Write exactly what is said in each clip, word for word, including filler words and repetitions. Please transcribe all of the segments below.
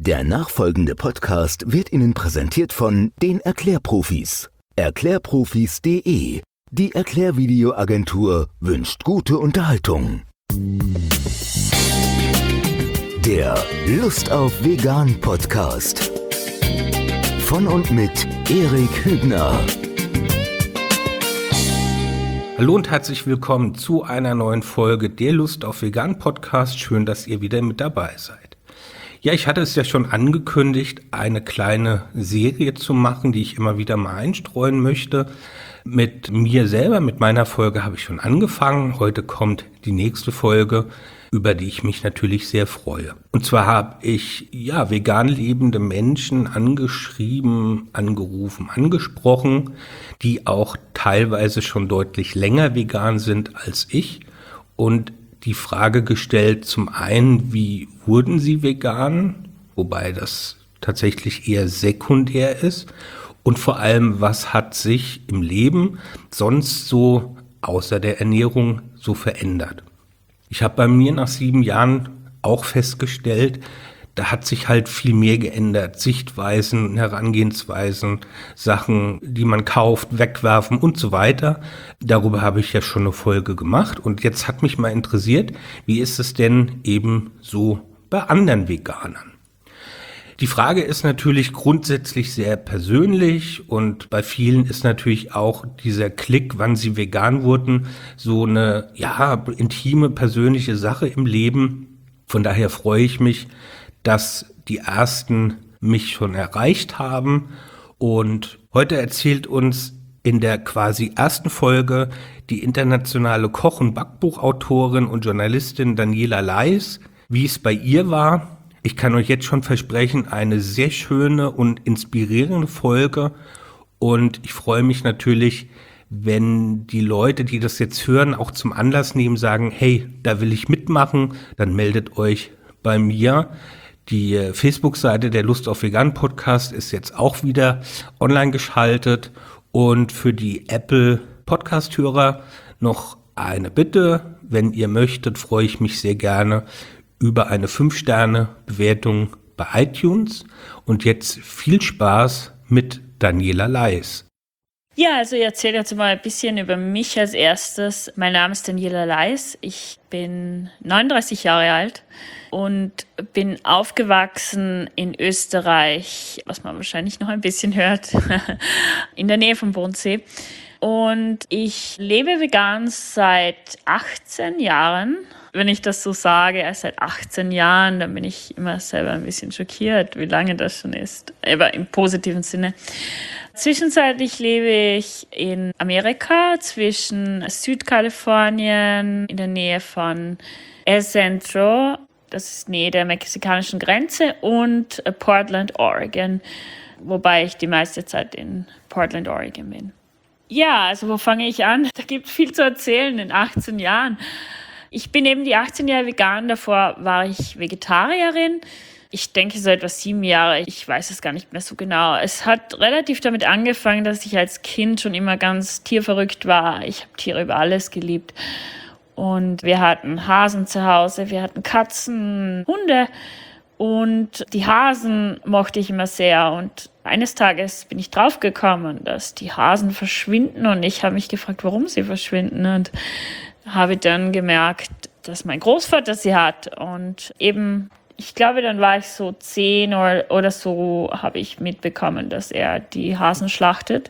Der nachfolgende Podcast wird Ihnen präsentiert von den Erklärprofis. Erklärprofis punkt de. Die Erklärvideoagentur wünscht gute Unterhaltung. Der Lust auf Vegan Podcast. Von und mit Erik Hübner. Hallo und herzlich willkommen zu einer neuen Folge der Lust auf Vegan Podcast. Schön, dass ihr wieder mit dabei seid. Ja, ich hatte es ja schon angekündigt, eine kleine Serie zu machen, die ich immer wieder mal einstreuen möchte. Mit mir selber, mit meiner Folge habe ich schon angefangen. Heute kommt die nächste Folge, über die ich mich natürlich sehr freue. Und zwar habe ich ja vegan lebende Menschen angeschrieben, angerufen, angesprochen, die auch teilweise schon deutlich länger vegan sind als ich, und die Frage gestellt, zum einen, wie wurden sie vegan, wobei das tatsächlich eher sekundär ist, und vor allem, was hat sich im Leben sonst so außer der Ernährung so verändert. Ich habe bei mir nach sieben Jahren auch festgestellt, da hat sich halt viel mehr geändert. Sichtweisen, Herangehensweisen, Sachen, die man kauft, wegwerfen und so weiter. Darüber habe ich ja schon eine Folge gemacht. Und jetzt hat mich mal interessiert, wie ist es denn eben so bei anderen Veganern? Die Frage ist natürlich grundsätzlich sehr persönlich, und bei vielen ist natürlich auch dieser Klick, wann sie vegan wurden, so eine ja intime, persönliche Sache im Leben. Von daher freue ich mich, dass die ersten mich schon erreicht haben. Und heute erzählt uns in der quasi ersten Folge die internationale Koch- und Backbuchautorin und Journalistin Daniela Leis, wie es bei ihr war. Ich kann euch jetzt schon versprechen, eine sehr schöne und inspirierende Folge. Und ich freue mich natürlich, wenn die Leute, die das jetzt hören, auch zum Anlass nehmen, sagen, hey, da will ich mitmachen, dann meldet euch bei mir. Die Facebook-Seite der Lust auf Vegan Podcast ist jetzt auch wieder online geschaltet. Und für die Apple Podcast-Hörer noch eine Bitte. Wenn ihr möchtet, freue ich mich sehr gerne über eine fünf Sterne Bewertung bei iTunes. Und jetzt viel Spaß mit Daniela Leis. Ja, also ich erzähle jetzt mal ein bisschen über mich als erstes. Mein Name ist Daniela Leis. Ich bin neununddreißig Jahre alt und bin aufgewachsen in Österreich, was man wahrscheinlich noch ein bisschen hört, in der Nähe vom Bodensee. Und ich lebe vegan seit achtzehn Jahren. Wenn ich das so sage, erst seit achtzehn Jahren, dann bin ich immer selber ein bisschen schockiert, wie lange das schon ist, aber im positiven Sinne. Zwischenzeitlich lebe ich in Amerika, zwischen Südkalifornien, in der Nähe von El Centro, das ist Nähe der mexikanischen Grenze, und Portland, Oregon, wobei ich die meiste Zeit in Portland, Oregon bin. Ja, also wo fange ich an? Da gibt es viel zu erzählen in achtzehn Jahren. Ich bin eben die achtzehn Jahre vegan, davor war ich Vegetarierin. Ich denke so etwa sieben Jahre, ich weiß es gar nicht mehr so genau. Es hat relativ damit angefangen, dass ich als Kind schon immer ganz tierverrückt war. Ich habe Tiere über alles geliebt. Und wir hatten Hasen zu Hause, wir hatten Katzen, Hunde. Und die Hasen mochte ich immer sehr. Und eines Tages bin ich draufgekommen, dass die Hasen verschwinden. Und ich habe mich gefragt, warum sie verschwinden. Und habe dann gemerkt, dass mein Großvater sie hat. Und eben, ich glaube, dann war ich so zehn oder, oder so, habe ich mitbekommen, dass er die Hasen schlachtet.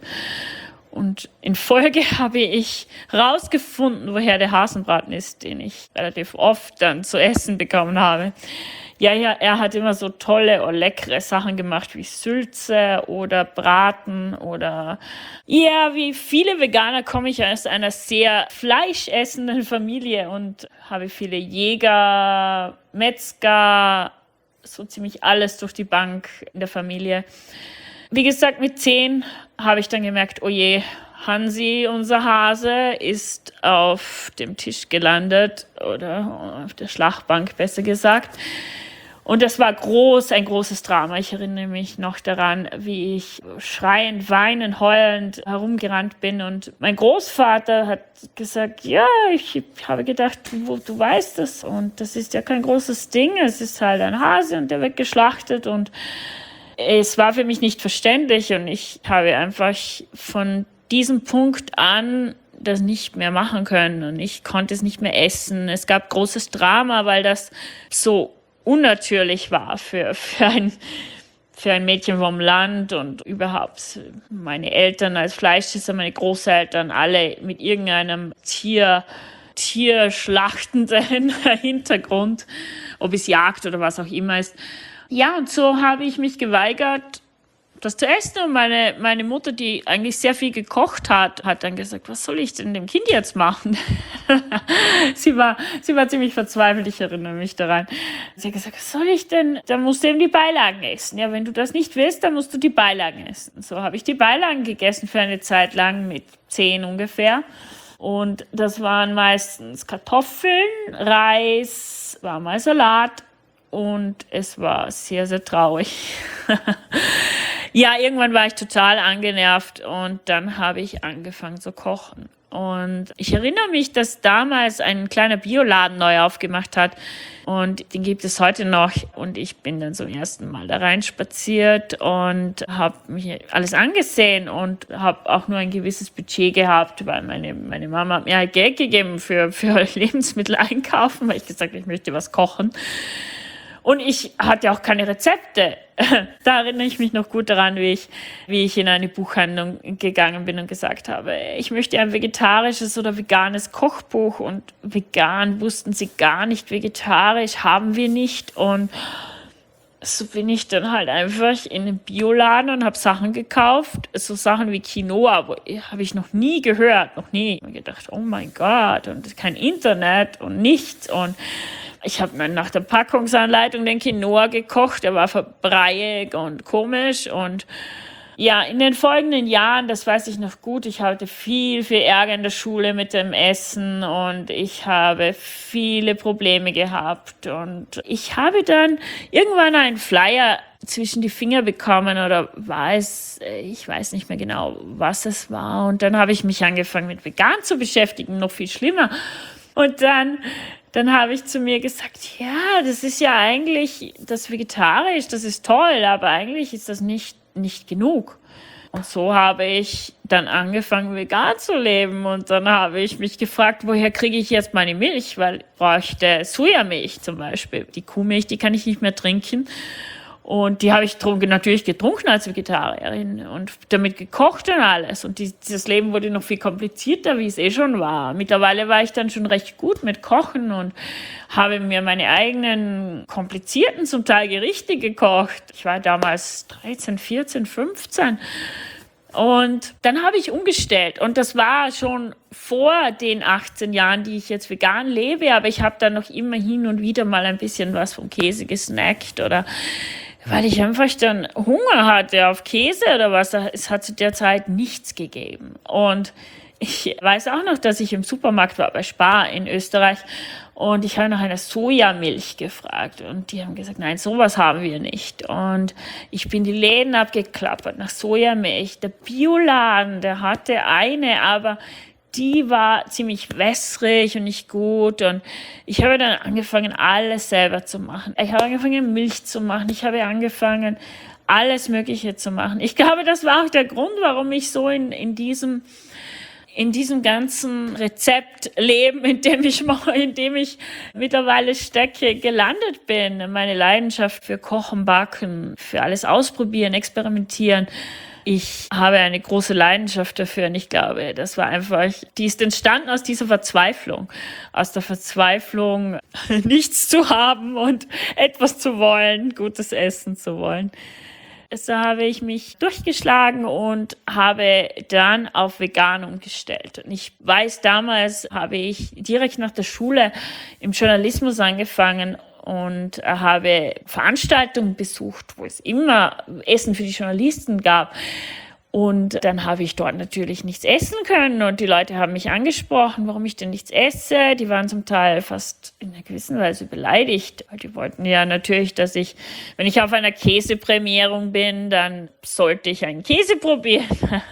Und in Folge habe ich rausgefunden, woher der Hasenbraten ist, den ich relativ oft dann zu essen bekommen habe. Ja, ja, er hat immer so tolle oder leckere Sachen gemacht, wie Sülze oder Braten oder... Ja, wie viele Veganer komme ich aus einer sehr fleischessenden Familie und habe viele Jäger, Metzger, so ziemlich alles durch die Bank in der Familie. Wie gesagt, mit zehn habe ich dann gemerkt, oh je, Hansi, unser Hase, ist auf dem Tisch gelandet oder auf der Schlachtbank, besser gesagt. Und das war groß, ein großes Drama. Ich erinnere mich noch daran, wie ich schreiend, weinend, heulend herumgerannt bin. Und mein Großvater hat gesagt, ja, ich habe gedacht, du, du weißt das. Und das ist ja kein großes Ding. Es ist halt ein Hase und der wird geschlachtet. Und es war für mich nicht verständlich. Und ich habe einfach von diesem Punkt an das nicht mehr machen können. Und ich konnte es nicht mehr essen. Es gab großes Drama, weil das so unnatürlich war für, für, ein, für ein Mädchen vom Land und überhaupt meine Eltern als Fleischesser, meine Großeltern, alle mit irgendeinem Tier, tierschlachtenden Hintergrund, ob es Jagd oder was auch immer ist. Ja, und so habe ich mich geweigert, das zu essen. Und meine, meine Mutter, die eigentlich sehr viel gekocht hat, hat dann gesagt, was soll ich denn dem Kind jetzt machen? sie war, sie war ziemlich verzweifelt, ich erinnere mich daran. Sie hat gesagt, was soll ich denn? Dann musst du eben die Beilagen essen. Ja, wenn du das nicht willst, dann musst du die Beilagen essen. So habe ich die Beilagen gegessen für eine Zeit lang, mit zehn ungefähr. Und das waren meistens Kartoffeln, Reis, war mal Salat und es war sehr, sehr traurig. Ja, irgendwann war ich total angenervt und dann habe ich angefangen zu kochen. Und ich erinnere mich, dass damals ein kleiner Bioladen neu aufgemacht hat und den gibt es heute noch. Und ich bin dann zum ersten Mal da rein spaziert und habe mich alles angesehen und habe auch nur ein gewisses Budget gehabt, weil meine, meine Mama hat mir halt Geld gegeben für, für Lebensmittel einkaufen, weil ich gesagt habe, ich möchte was kochen. Und ich hatte auch keine Rezepte. Da erinnere ich mich noch gut daran, wie ich, wie ich in eine Buchhandlung gegangen bin und gesagt habe, ich möchte ein vegetarisches oder veganes Kochbuch. Und vegan wussten sie gar nicht, vegetarisch haben wir nicht. Und so bin ich dann halt einfach in den Bioladen und habe Sachen gekauft. So Sachen wie Quinoa, habe ich noch nie gehört, noch nie. Ich habe gedacht, oh mein Gott, und kein Internet und nichts. Und ich habe dann nach der Packungsanleitung den Quinoa gekocht, der war verbreiig und komisch. Und ja, in den folgenden Jahren, das weiß ich noch gut, ich hatte viel, viel Ärger in der Schule mit dem Essen und ich habe viele Probleme gehabt. Und ich habe dann irgendwann einen Flyer zwischen die Finger bekommen oder war es, ich weiß nicht mehr genau, was es war. Und dann habe ich mich angefangen mit Vegan zu beschäftigen, noch viel schlimmer. Und dann... Dann habe ich zu mir gesagt, ja, das ist ja eigentlich, das vegetarisch, das ist toll, aber eigentlich ist das nicht, nicht genug. Und so habe ich dann angefangen, vegan zu leben. Und dann habe ich mich gefragt, woher kriege ich jetzt meine Milch? Weil ich bräuchte Sojamilch zum Beispiel. Die Kuhmilch, die kann ich nicht mehr trinken. Und die habe ich trunken, natürlich getrunken als Vegetarierin und damit gekocht und alles. Und die, dieses Leben wurde noch viel komplizierter, wie es eh schon war. Mittlerweile war ich dann schon recht gut mit Kochen und habe mir meine eigenen komplizierten, zum Teil Gerichte gekocht. Ich war damals dreizehn, vierzehn, fünfzehn. Und dann habe ich umgestellt. Und das war schon vor den achtzehn Jahren, die ich jetzt vegan lebe. Aber ich habe dann noch immer hin und wieder mal ein bisschen was vom Käse gesnackt oder... weil ich einfach dann Hunger hatte auf Käse oder was. Es hat zu der Zeit nichts gegeben. Und ich weiß auch noch, dass ich im Supermarkt war bei Spar in Österreich und ich habe nach einer Sojamilch gefragt und die haben gesagt, nein, sowas haben wir nicht. Und ich bin die Läden abgeklappert nach Sojamilch. Der Bioladen, der hatte eine, aber die war ziemlich wässrig und nicht gut. Und ich habe dann angefangen, alles selber zu machen. Ich habe angefangen, Milch zu machen. Ich habe angefangen, alles Mögliche zu machen. Ich glaube, das war auch der Grund, warum ich so in, in diesem, in diesem ganzen Rezeptleben, in dem ich, in dem ich mittlerweile stecke, gelandet bin. Meine Leidenschaft für Kochen, Backen, für alles ausprobieren, experimentieren. Ich habe eine große Leidenschaft dafür und ich glaube, das war einfach, die ist entstanden aus dieser Verzweiflung, aus der Verzweiflung, nichts zu haben und etwas zu wollen, gutes Essen zu wollen. So habe ich mich durchgeschlagen und habe dann auf vegan umgestellt. Und ich weiß, damals habe ich direkt nach der Schule im Journalismus angefangen und habe Veranstaltungen besucht, wo es immer Essen für die Journalisten gab. Und dann habe ich dort natürlich nichts essen können und die Leute haben mich angesprochen, warum ich denn nichts esse. Die waren zum Teil fast in einer gewissen Weise beleidigt. Die wollten ja natürlich, dass ich, wenn ich auf einer Käseprämierung bin, dann sollte ich einen Käse probieren.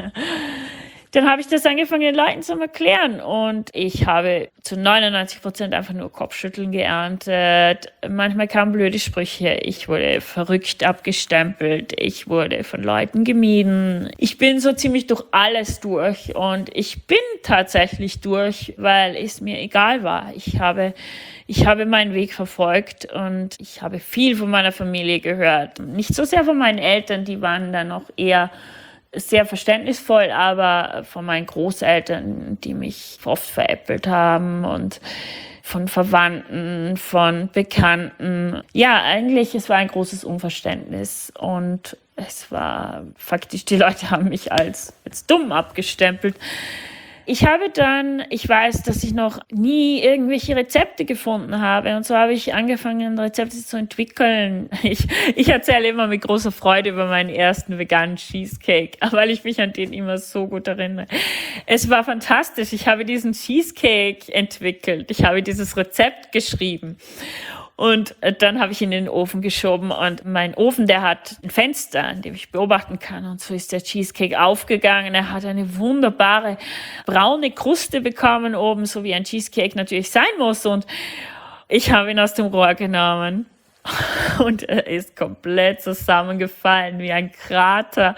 Dann habe ich das angefangen, den Leuten zu erklären und ich habe zu neunundneunzig Prozent einfach nur Kopfschütteln geerntet. Manchmal kamen blöde Sprüche. Ich wurde verrückt abgestempelt. Ich wurde von Leuten gemieden. Ich bin so ziemlich durch alles durch und ich bin tatsächlich durch, weil es mir egal war. Ich habe, ich habe meinen Weg verfolgt und ich habe viel von meiner Familie gehört. Nicht so sehr von meinen Eltern, die waren dann noch eher sehr verständnisvoll, aber von meinen Großeltern, die mich oft veräppelt haben und von Verwandten, von Bekannten. Ja, eigentlich, es war ein großes Unverständnis und es war faktisch, die Leute haben mich als, als dumm abgestempelt. Ich habe dann, ich weiß, dass ich noch nie irgendwelche Rezepte gefunden habe und so habe ich angefangen, Rezepte zu entwickeln. Ich, ich erzähle immer mit großer Freude über meinen ersten veganen Cheesecake, weil ich mich an den immer so gut erinnere. Es war fantastisch. Ich habe diesen Cheesecake entwickelt. Ich habe dieses Rezept geschrieben. Und dann habe ich ihn in den Ofen geschoben und mein Ofen, der hat ein Fenster, an dem ich beobachten kann. Und so ist der Cheesecake aufgegangen. Er hat eine wunderbare braune Kruste bekommen oben, so wie ein Cheesecake natürlich sein muss. Und ich habe ihn aus dem Rohr genommen und er ist komplett zusammengefallen wie ein Krater.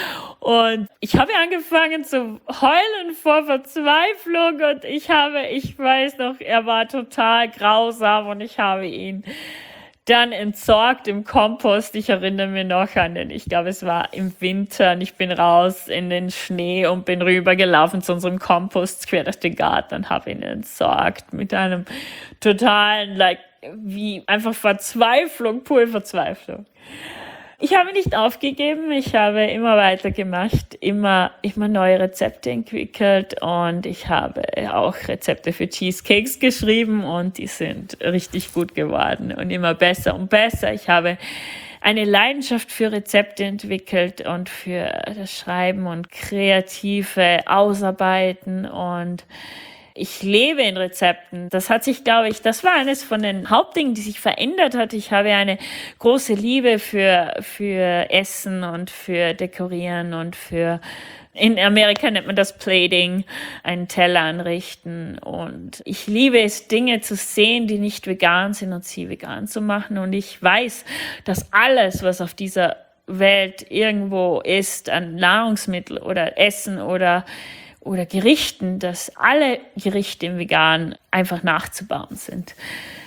Und ich habe angefangen zu heulen vor Verzweiflung und ich habe, ich weiß noch, er war total grausam und ich habe ihn dann entsorgt im Kompost. Ich erinnere mich noch an den, ich glaube, es war im Winter und ich bin raus in den Schnee und bin rübergelaufen zu unserem Kompost quer durch den Garten und habe ihn entsorgt mit einem totalen, like, wie einfach Verzweiflung, pure Verzweiflung. Ich habe nicht aufgegeben, ich habe immer weitergemacht, immer, immer neue Rezepte entwickelt und ich habe auch Rezepte für Cheesecakes geschrieben und die sind richtig gut geworden und immer besser und besser. Ich habe eine Leidenschaft für Rezepte entwickelt und für das Schreiben und kreative Ausarbeiten und ich lebe in Rezepten. Das hat sich, glaube ich, das war eines von den Hauptdingen, die sich verändert hat. Ich habe eine große Liebe für, für Essen und für Dekorieren und für, in Amerika nennt man das Plating, einen Teller anrichten. Und ich liebe es, Dinge zu sehen, die nicht vegan sind und sie vegan zu machen. Und ich weiß, dass alles, was auf dieser Welt irgendwo ist, an Nahrungsmittel oder Essen oder oder Gerichten, dass alle Gerichte im Vegan einfach nachzubauen sind.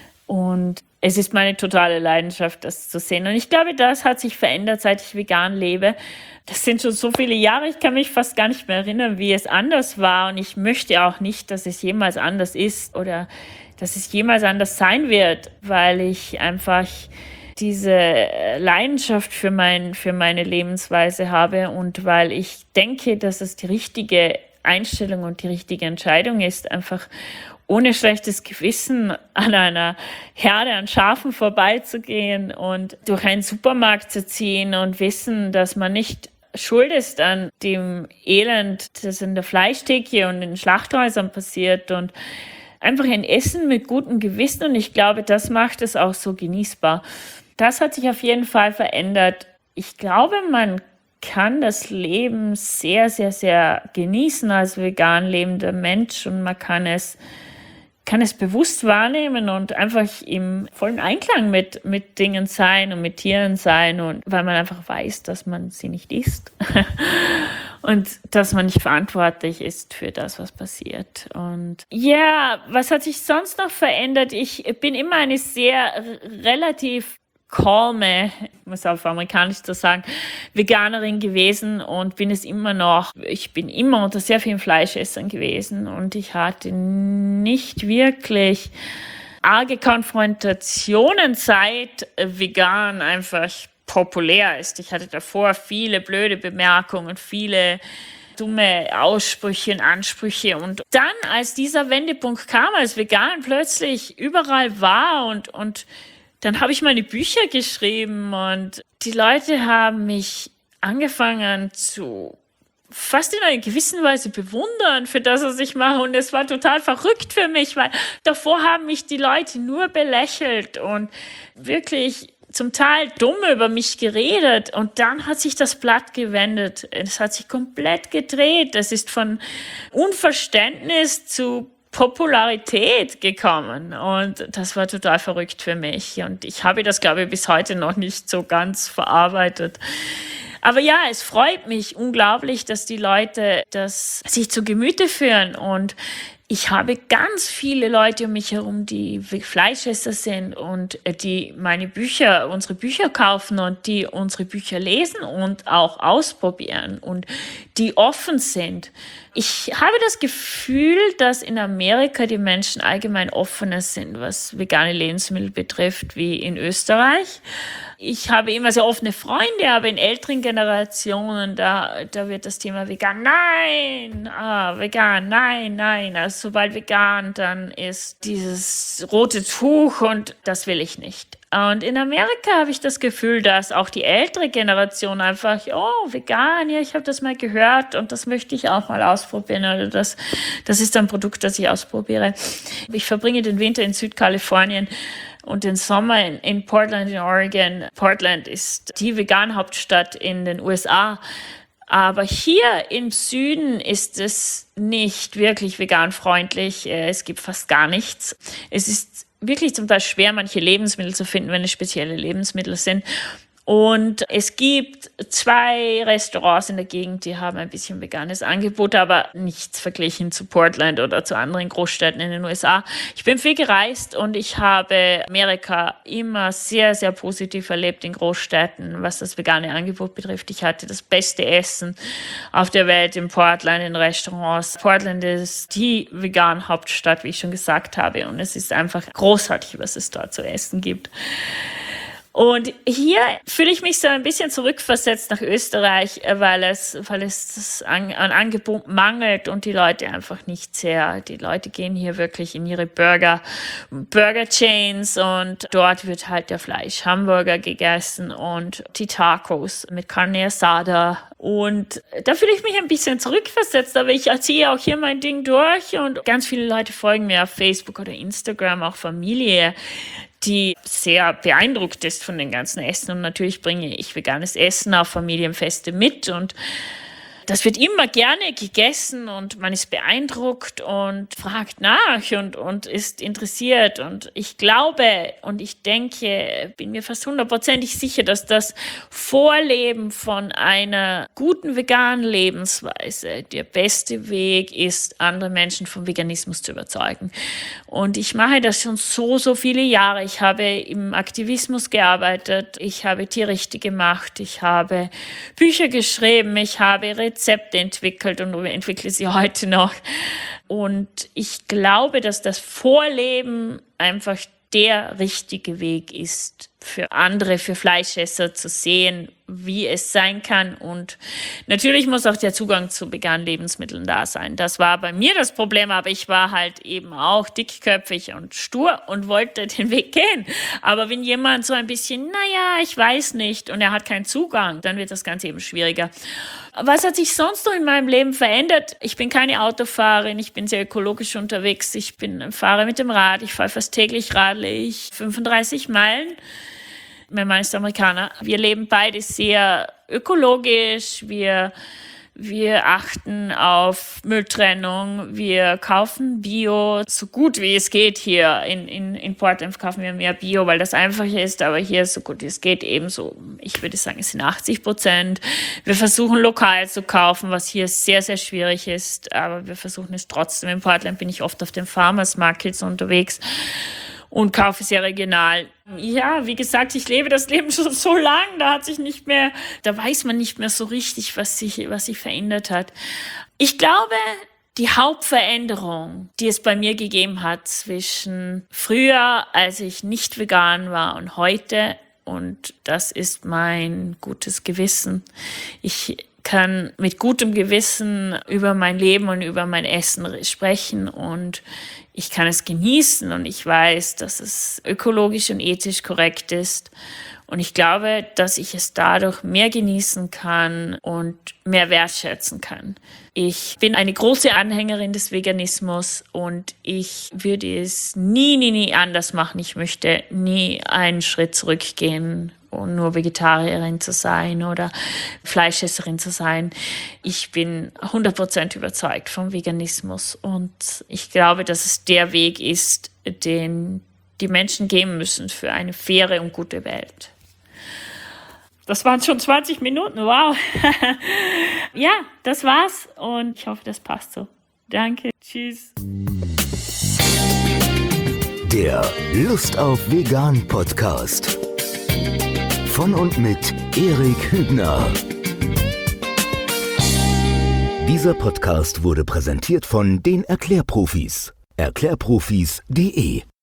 Und es ist meine totale Leidenschaft, das zu sehen. Und ich glaube, das hat sich verändert, seit ich vegan lebe. Das sind schon so viele Jahre, ich kann mich fast gar nicht mehr erinnern, wie es anders war. Und ich möchte auch nicht, dass es jemals anders ist oder dass es jemals anders sein wird, weil ich einfach diese Leidenschaft für, mein, für meine Lebensweise habe und weil ich denke, dass es die richtige Einstellung und die richtige Entscheidung ist, einfach ohne schlechtes Gewissen an einer Herde an Schafen vorbeizugehen und durch einen Supermarkt zu ziehen und wissen, dass man nicht schuld ist an dem Elend, das in der Fleischtheke und in den Schlachthäusern passiert und einfach ein Essen mit gutem Gewissen und ich glaube, das macht es auch so genießbar. Das hat sich auf jeden Fall verändert. Ich glaube, man kann das Leben sehr, sehr, sehr genießen als vegan lebender Mensch und man kann es, kann es bewusst wahrnehmen und einfach im vollen Einklang mit, mit Dingen sein und mit Tieren sein und weil man einfach weiß, dass man sie nicht isst und dass man nicht verantwortlich ist für das, was passiert. Und ja, was hat sich sonst noch verändert? Ich bin immer eine sehr relativ calme, ich muss auf Amerikanisch so sagen, Veganerin gewesen und bin es immer noch. Ich bin immer unter sehr vielen Fleischessern gewesen und ich hatte nicht wirklich arge Konfrontationen, seit vegan einfach populär ist. Ich hatte davor viele blöde Bemerkungen, viele dumme Aussprüche und Ansprüche und dann, als dieser Wendepunkt kam, als vegan plötzlich überall war und, und dann habe ich meine Bücher geschrieben und die Leute haben mich angefangen zu fast in einer gewissen Weise bewundern für das, was ich mache. Und es war total verrückt für mich, weil davor haben mich die Leute nur belächelt und wirklich zum Teil dumm über mich geredet. Und dann hat sich das Blatt gewendet. Es hat sich komplett gedreht. Das ist von Unverständnis zu Popularität gekommen. Und das war total verrückt für mich. Und ich habe das, glaube ich, bis heute noch nicht so ganz verarbeitet. Aber ja, es freut mich unglaublich, dass die Leute das sich zu Gemüte führen. Und ich habe ganz viele Leute um mich herum, die Fleischesser sind und die meine Bücher, unsere Bücher kaufen und die unsere Bücher lesen und auch ausprobieren und die offen sind. Ich habe das Gefühl, dass in Amerika die Menschen allgemein offener sind, was vegane Lebensmittel betrifft, wie in Österreich. Ich habe immer sehr offene Freunde, aber in älteren Generationen, da, da wird das Thema vegan, nein, ah, vegan, nein, nein. Also sobald vegan, dann ist dieses rote Tuch und das will ich nicht. Und in Amerika habe ich das Gefühl, dass auch die ältere Generation einfach, oh, vegan, ja, ich habe das mal gehört und das möchte ich auch mal ausprobieren. Oder das, das ist ein Produkt, das ich ausprobiere. Ich verbringe den Winter in Südkalifornien und den Sommer in, in Portland, in Oregon. Portland ist die Vegan-Hauptstadt in den U S A. Aber hier im Süden ist es nicht wirklich vegan-freundlich. Es gibt fast gar nichts. Es ist wirklich zum Teil schwer, manche Lebensmittel zu finden, wenn es spezielle Lebensmittel sind. Und es gibt zwei Restaurants in der Gegend, die haben ein bisschen veganes Angebot, aber nichts verglichen zu Portland oder zu anderen Großstädten in den U S A. Ich bin viel gereist und ich habe Amerika immer sehr, sehr positiv erlebt in Großstädten, was das vegane Angebot betrifft. Ich hatte das beste Essen auf der Welt in Portland, in Restaurants. Portland ist die vegan Hauptstadt, wie ich schon gesagt habe. Und es ist einfach großartig, was es dort zu essen gibt. Und hier fühle ich mich so ein bisschen zurückversetzt nach Österreich, weil es, weil es das an, an Angebot mangelt und die Leute einfach nicht sehr, die Leute gehen hier wirklich in ihre Burger, Burger Chains und dort wird halt der Fleisch-Hamburger gegessen und die Tacos mit Carne Asada. Und da fühle ich mich ein bisschen zurückversetzt, aber ich erziehe auch hier mein Ding durch und ganz viele Leute folgen mir auf Facebook oder Instagram, auch Familie, die sehr beeindruckt ist von den ganzen Essen. Und natürlich bringe ich veganes Essen auf Familienfeste mit und das wird immer gerne gegessen und man ist beeindruckt und fragt nach und, und ist interessiert. Und ich glaube und ich denke, bin mir fast hundertprozentig sicher, dass das Vorleben von einer guten veganen Lebensweise der beste Weg ist, andere Menschen vom Veganismus zu überzeugen. Und ich mache das schon so, so viele Jahre. Ich habe im Aktivismus gearbeitet, ich habe Tierrechte gemacht, ich habe Bücher geschrieben, ich habe Rezepte entwickelt und entwickle sie heute noch. Und ich glaube, dass das Vorleben einfach der richtige Weg ist, für andere, für Fleischesser zu sehen, wie es sein kann. Und natürlich muss auch der Zugang zu veganen Lebensmitteln da sein. Das war bei mir das Problem, aber ich war halt eben auch dickköpfig und stur und wollte den Weg gehen. Aber wenn jemand so ein bisschen, naja, ich weiß nicht, und er hat keinen Zugang, dann wird das Ganze eben schwieriger. Was hat sich sonst noch in meinem Leben verändert? Ich bin keine Autofahrerin, ich bin sehr ökologisch unterwegs, ich bin fahre mit dem Rad, ich fahre fast täglich radle ich fünfunddreißig Meilen. Mein Mann ist Amerikaner. Wir leben beide sehr ökologisch. Wir, wir achten auf Mülltrennung. Wir kaufen Bio, so gut wie es geht hier. In, in, in Portland kaufen wir mehr Bio, weil das einfacher ist. Aber hier, so gut wie es geht, ebenso. Ich würde sagen, es sind achtzig Prozent. Wir versuchen lokal zu kaufen, was hier sehr, sehr schwierig ist. Aber wir versuchen es trotzdem. In Portland bin ich oft auf den Farmers Markets unterwegs und kaufe sehr regional. Ja, wie gesagt, ich lebe das Leben schon so lang, da hat sich nicht mehr, da weiß man nicht mehr so richtig, was sich, was sich verändert hat. Ich glaube, die Hauptveränderung, die es bei mir gegeben hat zwischen früher, als ich nicht vegan war, und heute, und das ist mein gutes Gewissen. Ich kann mit gutem Gewissen über mein Leben und über mein Essen sprechen und ich kann es genießen und ich weiß, dass es ökologisch und ethisch korrekt ist Und ich glaube, dass ich es dadurch mehr genießen kann und mehr wertschätzen kann. Ich bin eine große Anhängerin des Veganismus und ich würde es nie, nie, nie anders machen. Ich möchte nie einen Schritt zurückgehen und nur Vegetarierin zu sein oder Fleischesserin zu sein. Ich bin hundert Prozent überzeugt vom Veganismus und ich glaube, dass es der Weg ist, den die Menschen gehen müssen für eine faire und gute Welt. Das waren schon zwanzig Minuten, wow. Ja, das war's und ich hoffe, das passt so. Danke, tschüss. Der Lust auf Vegan Podcast. Von und mit Erik Hübner. Dieser Podcast wurde präsentiert von den Erklärprofis. Erklärprofis punkt de